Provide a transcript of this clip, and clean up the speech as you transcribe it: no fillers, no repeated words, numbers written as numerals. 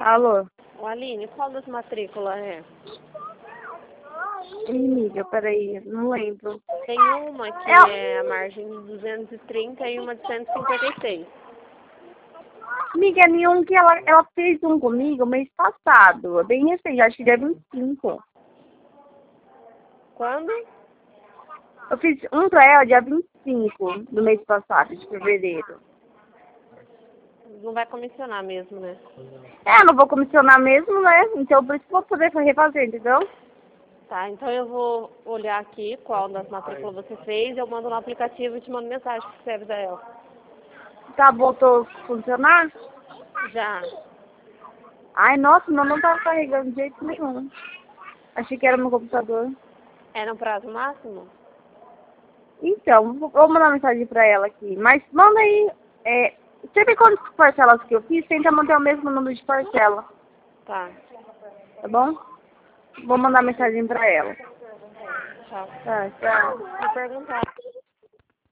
Alô? Ô, Aline, qual das matrículas é? Amiga, peraí, não lembro. Tem uma que é a margem de 230 e uma de 156. Amiga, é nenhum que ela fez um comigo mês passado. É bem recente, acho que dia 25. Quando? Eu fiz um pra ela dia 25 do mês passado, de fevereiro. Não vai comissionar mesmo, né? É, não vou comissionar mesmo, né? Então por isso que vou poder refazer, entendeu? Tá, então eu vou olhar aqui qual das matrículas você fez, eu mando no aplicativo e te mando mensagem que serve da ela. Tá, voltou a funcionar? Já. Ai, nossa, não tava carregando de jeito nenhum. Achei que era no computador. É no prazo máximo? Então, vou mandar mensagem pra ela aqui. Mas manda aí, sempre quantas parcelas que eu fiz, tenta manter o mesmo número de parcela, Tá. tá bom? Vou mandar mensagem pra ela. Tchau. Tá, tchau. Vou perguntar.